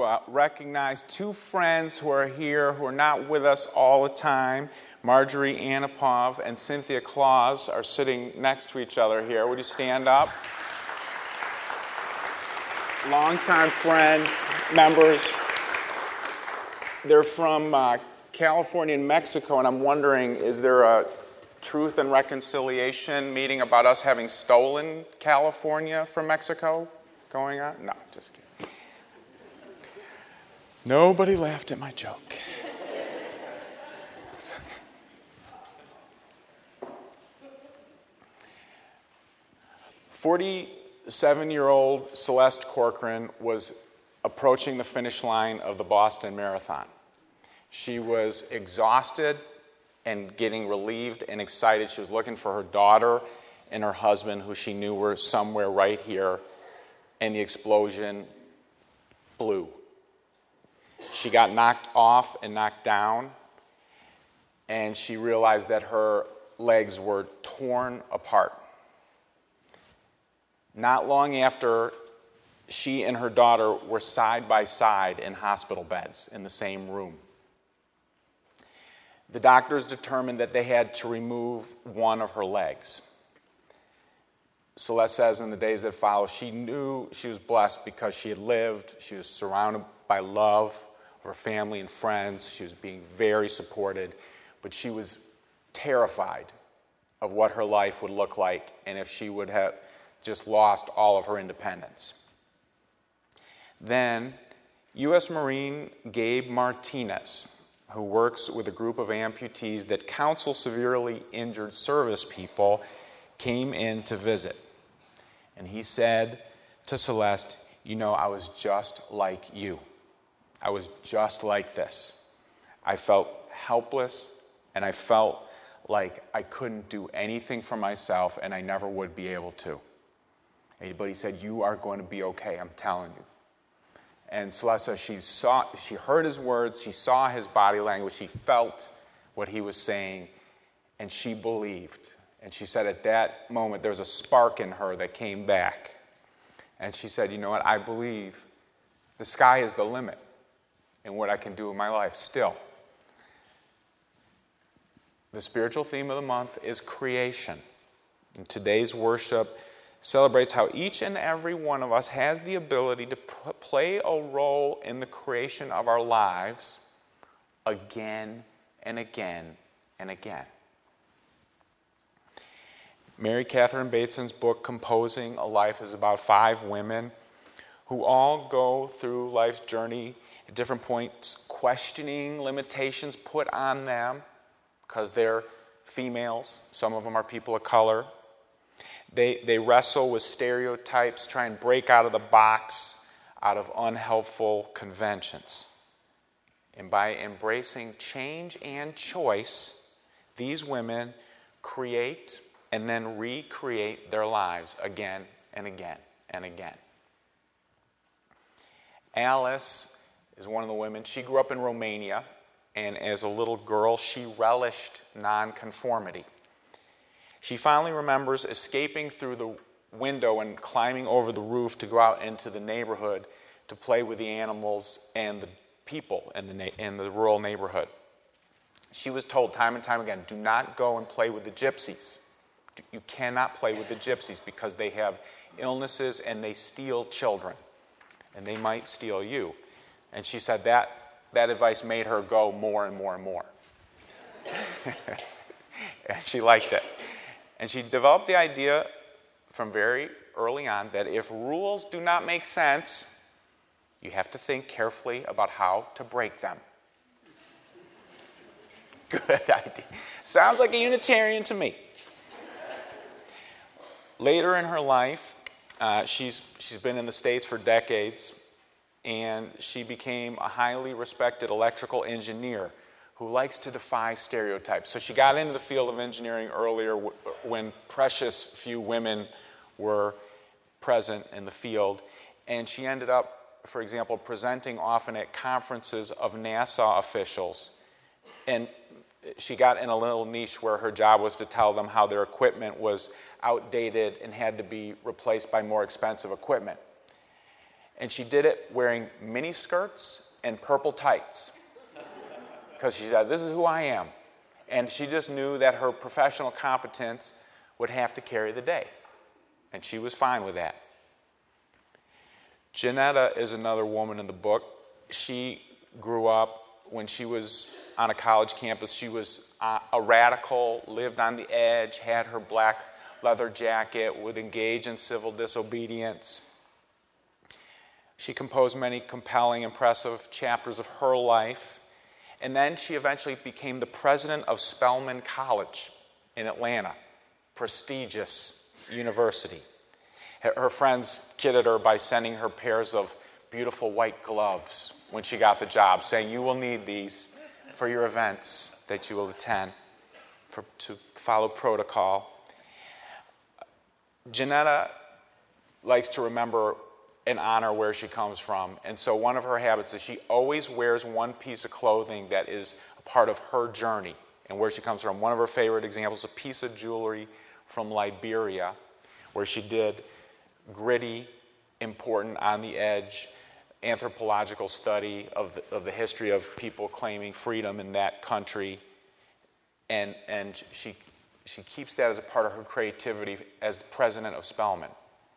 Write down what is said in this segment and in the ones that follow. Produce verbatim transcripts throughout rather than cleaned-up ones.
uh, recognize two friends who are here who are not with us all the time. Marjorie Anipov and Cynthia Claus are sitting next to each other here. Would you stand up? Longtime friends, members. They're from uh, California and Mexico, and I'm wondering, is there a Truth and Reconciliation meeting about us having stolen California from Mexico going on? No, just kidding. Nobody laughed at my joke. forty-seven-year-old Celeste Corcoran was approaching the finish line of the Boston Marathon. She was exhausted and getting relieved and excited. She was looking for her daughter and her husband, who she knew were somewhere right here, and the explosion blew. She got knocked off and knocked down, and she realized that her legs were torn apart. Not long after, she and her daughter were side by side in hospital beds in the same room. The doctors determined that they had to remove one of her legs. Celeste says in the days that followed, she knew she was blessed because she had lived. She was surrounded by love of her family and friends. She was being very supported, but she was terrified of what her life would look like and if she would have just lost all of her independence. Then, U S Marine Gabe Martinez, who works with a group of amputees that counsel severely injured service people, came in to visit. And he said to Celeste, "You know, I was just like you. I was just like this. I felt helpless, and I felt like I couldn't do anything for myself, and I never would be able to." But he said, "You are going to be okay, I'm telling you." And Celeste says she saw, she heard his words, she saw his body language, she felt what he was saying, and she believed. And she said at that moment there was a spark in her that came back. And she said, "You know what, I believe the sky is the limit in what I can do in my life still." The spiritual theme of the month is creation. And today's worship celebrates how each and every one of us has the ability to p- play a role in the creation of our lives again and again and again. Mary Catherine Bateson's book, Composing a Life, is about five women who all go through life's journey at different points, questioning limitations put on them because they're females. Some of them are people of color. They, they wrestle with stereotypes, try and break out of the box, out of unhelpful conventions. And by embracing change and choice, these women create and then recreate their lives again and again and again. Alice is one of the women. She grew up in Romania, and as a little girl, she relished nonconformity. She finally remembers escaping through the window and climbing over the roof to go out into the neighborhood to play with the animals and the people in the, na- in the rural neighborhood. She was told time and time again, do not go and play with the gypsies. You cannot play with the gypsies because they have illnesses and they steal children. And they might steal you. And she said that, that advice made her go more and more and more. And she liked it. And she developed the idea from very early on that if rules do not make sense, you have to think carefully about how to break them. Good idea. Sounds like a Unitarian to me. Later in her life, uh, she's she's been in the States for decades, and she became a highly respected electrical engineer who likes to defy stereotypes. So she got into the field of engineering earlier w- when precious few women were present in the field. And she ended up, for example, presenting often at conferences of NASA officials. And she got in a little niche where her job was to tell them how their equipment was outdated and had to be replaced by more expensive equipment. And she did it wearing mini skirts and purple tights. Because she said, this is who I am. And she just knew that her professional competence would have to carry the day. And she was fine with that. Janetta is another woman in the book. She grew up when she was on a college campus. She was uh, a radical, lived on the edge, had her black leather jacket, would engage in civil disobedience. She composed many compelling, impressive chapters of her life. And then she eventually became the president of Spelman College in Atlanta, prestigious university. Her friends kidded her by sending her pairs of beautiful white gloves when she got the job, saying, you will need these for your events that you will attend, for, to follow protocol. Janetta likes to remember and honor where she comes from. And so one of her habits is she always wears one piece of clothing that is a part of her journey and where she comes from. One of her favorite examples is a piece of jewelry from Liberia, where she did gritty, important, on the edge anthropological study of the, of the history of people claiming freedom in that country. And, and she, she keeps that as a part of her creativity as the president of Spelman.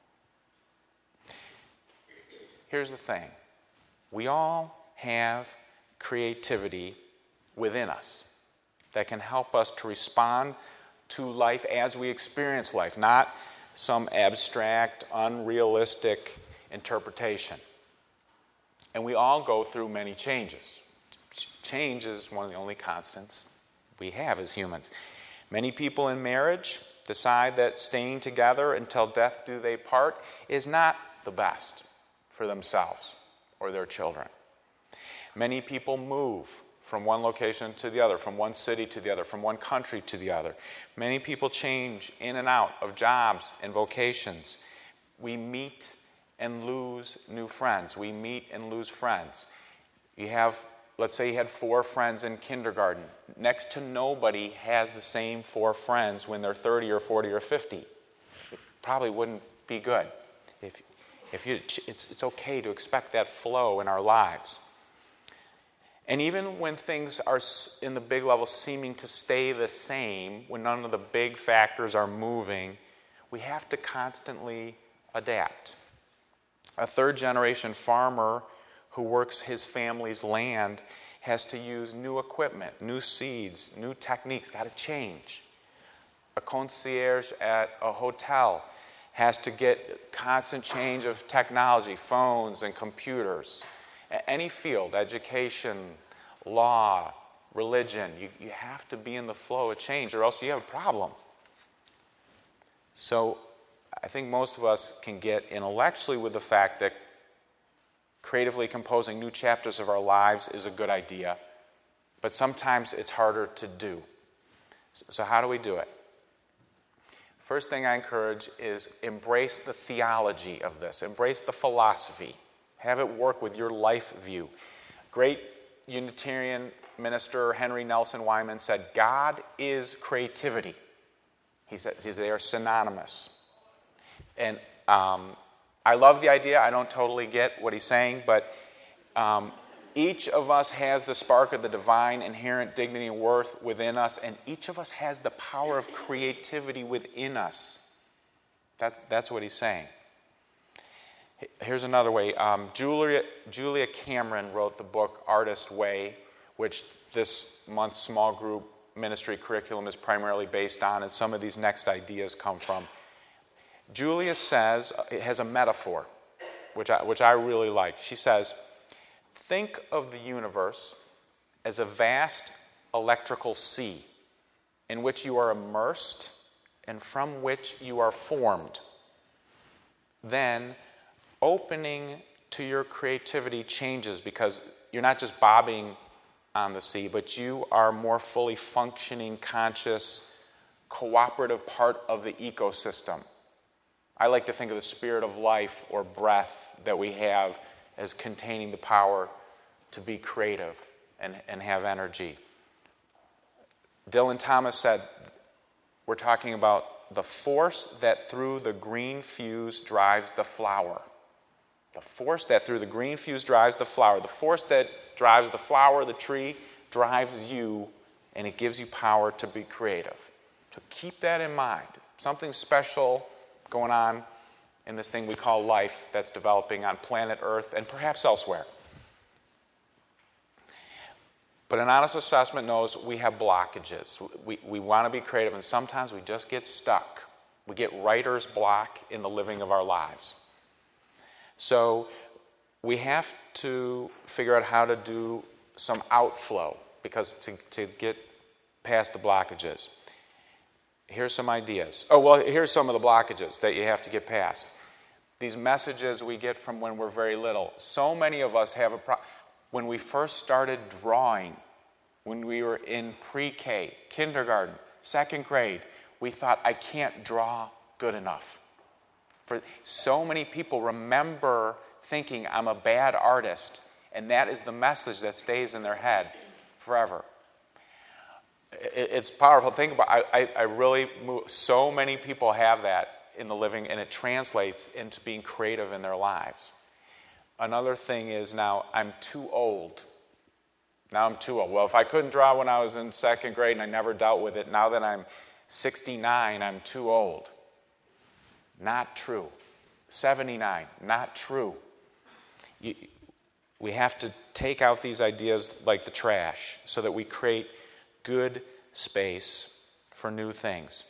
Here's the thing. We all have creativity within us that can help us to respond to life as we experience life, not some abstract, unrealistic interpretation. And we all go through many changes. Change is one of the only constants we have as humans. Many people in marriage decide that staying together until death do they part is not the best for themselves or their children. Many people move from one location to the other, from one city to the other, from one country to the other. Many people change in and out of jobs and vocations. We meet and lose new friends. We meet and lose friends. You have, let's say you had four friends in kindergarten. Next to nobody has the same four friends when they're thirty or forty or fifty. It probably wouldn't be good. If, if you, it's, it's okay to expect that flow in our lives. And even when things are in the big level seeming to stay the same, when none of the big factors are moving, we have to constantly adapt. A third-generation farmer who works his family's land has to use new equipment, new seeds, new techniques, got to change. A concierge at a hotel has to get constant change of technology, phones and computers. Any field, education, law, religion, you, you have to be in the flow of change or else you have a problem. So I think most of us can get intellectually with the fact that creatively composing new chapters of our lives is a good idea, but sometimes it's harder to do. So how do we do it? First thing I encourage is embrace the theology of this, embrace the philosophy. Have it work with your life view. Great Unitarian minister Henry Nelson Wyman said, God is creativity. He said they are synonymous. And um, I love the idea. I don't totally get what he's saying, but um, each of us has the spark of the divine, inherent dignity and worth within us, and each of us has the power of creativity within us. That's, that's what he's saying. Here's another way. Um, Julia, Julia Cameron wrote the book Artist Way, which this month's small group ministry curriculum is primarily based on, and some of these next ideas come from. Julia says, it has a metaphor, which I, which I really like. She says, think of the universe as a vast electrical sea in which you are immersed and from which you are formed. Then opening to your creativity changes because you're not just bobbing on the sea, but you are more fully functioning, conscious, cooperative part of the ecosystem. I like to think of the spirit of life or breath that we have as containing the power to be creative and, and have energy. Dylan Thomas said, we're talking about the force that through the green fuse drives the flower. The force that through the green fuse drives the flower, the force that drives the flower, the tree, drives you, and it gives you power to be creative. So keep that in mind. Something special going on in this thing we call life that's developing on planet Earth and perhaps elsewhere. But an honest assessment knows we have blockages. We, we want to be creative, and sometimes we just get stuck. We get writer's block in the living of our lives. So we have to figure out how to do some outflow, because to, to get past the blockages. Here's some ideas. Oh, well, here's some of the blockages that you have to get past. These messages we get from when we're very little. So many of us have a problem. When we first started drawing, when we were in pre-K, kindergarten, second grade, we thought, I can't draw good enough. For so many people remember thinking, I'm a bad artist, and that is the message that stays in their head forever. It's powerful. Think about I, I, I really move, so many people have that in the living, and it translates into being creative in their lives. Another thing is now I'm too old. Now I'm too old. Well, if I couldn't draw when I was in second grade and I never dealt with it, now that I'm sixty-nine, I'm too old. Not true. seventy-nine, not true. You, we have to take out these ideas like the trash so that we create good space for new things.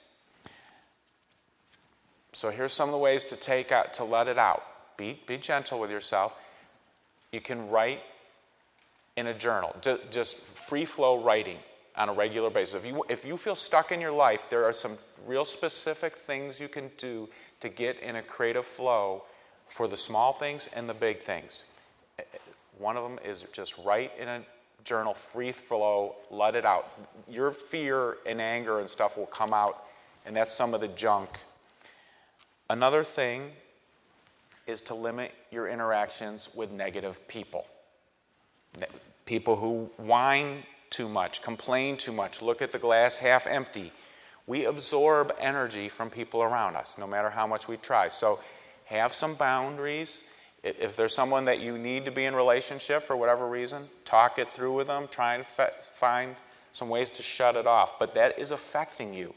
So here's some of the ways to take out, to let it out. Be, be gentle with yourself. You can write in a journal, just, just free flow writing on a regular basis. If you, if you feel stuck in your life, there are some real specific things you can do to get in a creative flow for the small things and the big things. One of them is just write in a journal, free flow, let it out. Your fear and anger and stuff will come out, and that's some of the junk. Another thing is to limit your interactions with negative people. People who whine too much, complain too much, look at the glass half empty. We absorb energy from people around us, no matter how much we try. So have some boundaries. If there's someone that you need to be in relationship for whatever reason, talk it through with them, try and fe- find some ways to shut it off. But that is affecting you.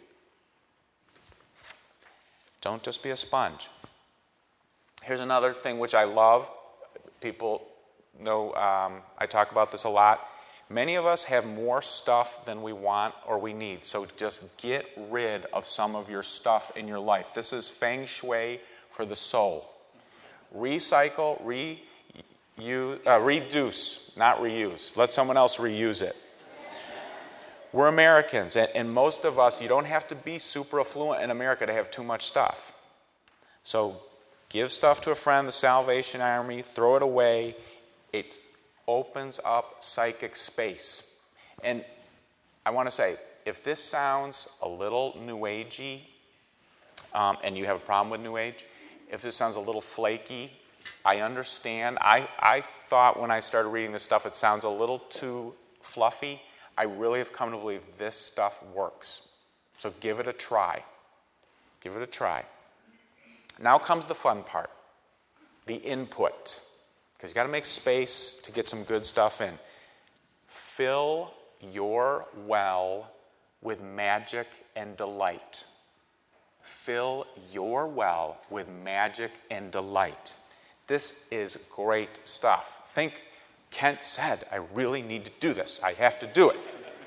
Don't just be a sponge. Here's another thing which I love. People know um, I talk about this a lot. Many of us have more stuff than we want or we need. So just get rid of some of your stuff in your life. This is feng shui for the soul. Recycle, reuse, uh, reduce, not reuse. Let someone else reuse it. We're Americans, and, and most of us, you don't have to be super affluent in America to have too much stuff. So give stuff to a friend, the Salvation Army, throw it away. It opens up psychic space. And I want to say, if this sounds a little New Agey, um, and you have a problem with New Age, if this sounds a little flaky, I understand. I, I thought when I started reading this stuff, it sounds a little too fluffy. I really have come to believe this stuff works. So give it a try. Give it a try. Now comes the fun part, the input. Because you've got to make space to get some good stuff in. Fill your well with magic and delight. Fill your well with magic and delight. This is great stuff. Think, Kent said, I really need to do this. I have to do it.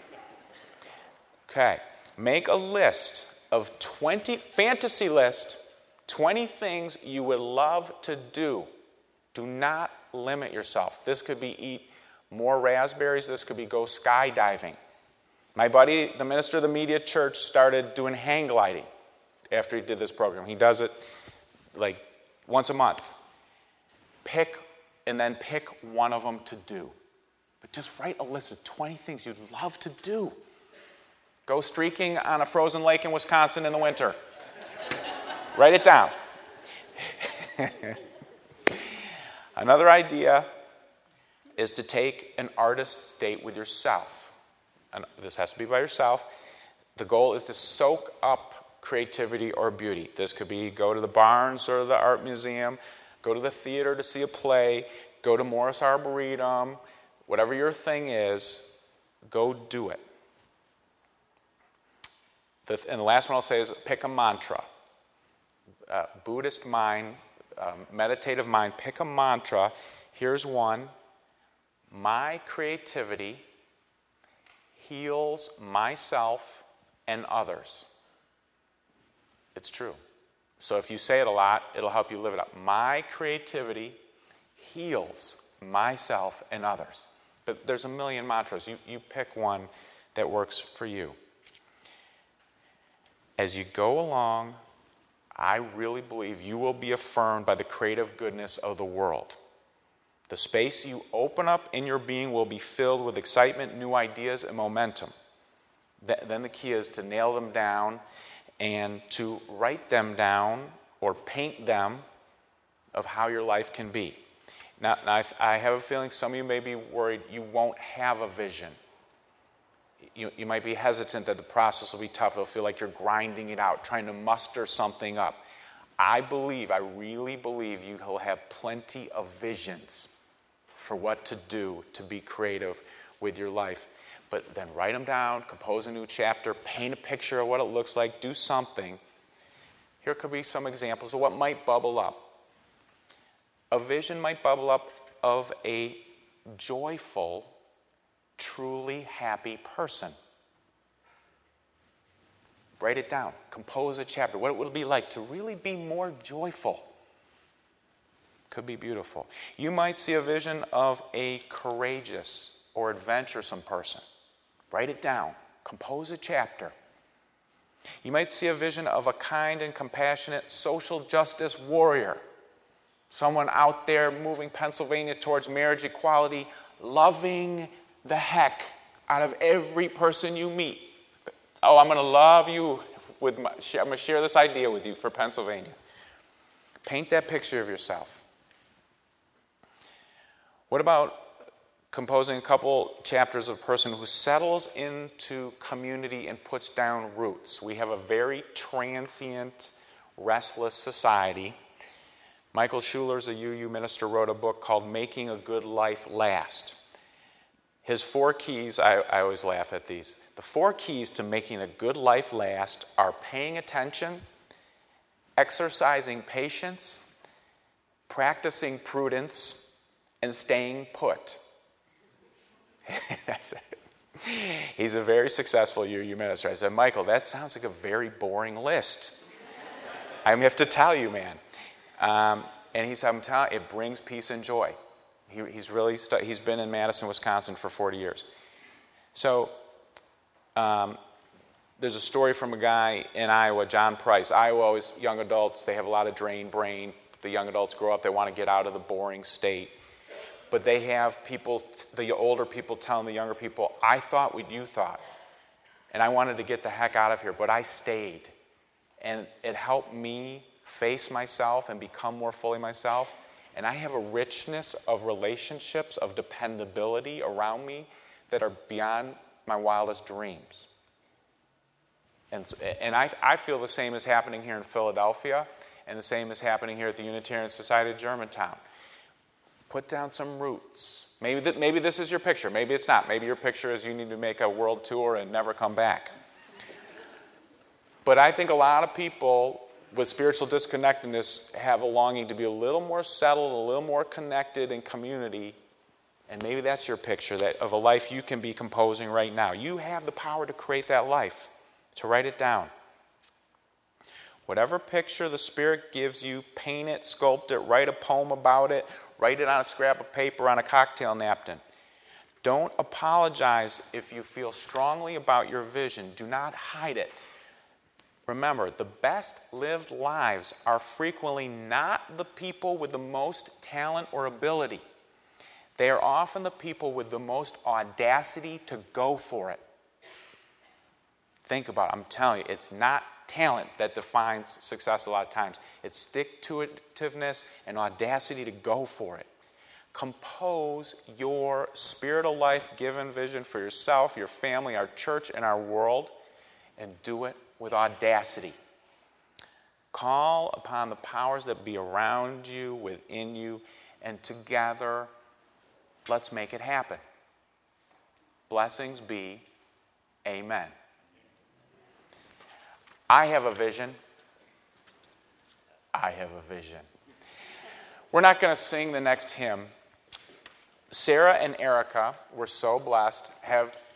Okay. Make a list of twenty, fantasy list, twenty things you would love to do. Do not limit yourself. This could be eat more raspberries. This could be go skydiving. My buddy, the minister of the Media Church, started doing hang gliding after he did this program. He does it like once a month. Pick, and then pick one of them to do. But just write a list of twenty things you'd love to do. Go streaking on a frozen lake in Wisconsin in the winter. Write it down. Another idea is to take an artist's date with yourself. And this has to be by yourself. The goal is to soak up creativity or beauty. This could be go to the Barnes or the art museum, Go to the theater to see a play. Go to Morris Arboretum. Whatever your thing is, go do it. The, and the last one I'll say is pick a mantra. Uh, Buddhist mind, um, meditative mind, pick a mantra. Here's one. My creativity heals myself and others. It's true. So if you say it a lot, it'll help you live it up. My creativity heals myself and others. But there's a million mantras. You, you pick one that works for you. As you go along, I really believe you will be affirmed by the creative goodness of the world. The space you open up in your being will be filled with excitement, new ideas, and momentum. Th- then the key is to nail them down and to write them down or paint them of how your life can be. Now, now I, I have a feeling some of you may be worried you won't have a vision. You, you might be hesitant that the process will be tough. It'll feel like you're grinding it out, trying to muster something up. I believe, I really believe you will have plenty of visions for what to do to be creative with your life. But then write them down, compose a new chapter, paint a picture of what it looks like, do something. Here could be some examples of what might bubble up. A vision might bubble up of a joyful, truly happy person. Write it down. Compose a chapter. What it would be like to really be more joyful. Could be beautiful. You might see a vision of a courageous or adventuresome person. Write it down. Compose a chapter. You might see a vision of a kind and compassionate social justice warrior. Someone out there moving Pennsylvania towards marriage equality, loving the heck out of every person you meet. Oh, I'm going to love you. With my, I'm going to share this idea with you for Pennsylvania. Paint that picture of yourself. What about composing a couple chapters of a person who settles into community and puts down roots? We have a very transient, restless society. Michael Schuler's a U U minister, wrote a book called Making a Good Life Last. His four keys, I, I always laugh at these. The four keys to making a good life last are paying attention, exercising patience, practicing prudence, and staying put. He's a very successful U U minister. I said, Michael, that sounds like a very boring list. I have to tell you, man. Um, and he said, I'm telling you, it brings peace and joy. He, he's really stu- he's been in Madison, Wisconsin for forty years. So um, there's a story from a guy in Iowa, John Price. Iowa, always young adults, they have a lot of drain brain. The young adults grow up, they want to get out of the boring state. But they have people, the older people telling the younger people, I thought what you thought. And I wanted to get the heck out of here, but I stayed. And it helped me face myself and become more fully myself. And I have a richness of relationships, of dependability around me that are beyond my wildest dreams. And, and I, I feel the same is happening here in Philadelphia, and the same is happening here at the Unitarian Society of Germantown. Put down some roots. Maybe, th- maybe this is your picture. Maybe it's not. Maybe your picture is you need to make a world tour and never come back. But I think a lot of people with spiritual disconnectedness have a longing to be a little more settled, a little more connected in community. And maybe that's your picture that of a life you can be composing right now. You have the power to create that life, to write it down. Whatever picture the Spirit gives you, paint it, sculpt it, write a poem about it, write it on a scrap of paper, on a cocktail napkin. Don't apologize if you feel strongly about your vision. Do not hide it. Remember, the best lived lives are frequently not the people with the most talent or ability. They are often the people with the most audacity to go for it. Think about it. I'm telling you, it's not talent that defines success a lot of times. It's stick-to-itiveness and audacity to go for it. Compose your spirit of life given vision for yourself, your family, our church, and our world, and do it with audacity. Call upon the powers that be around you, within you, and together, let's make it happen. Blessings be. Amen. I have a vision. I have a vision. We're not going to sing the next hymn. Sarah and Erica were so blessed, have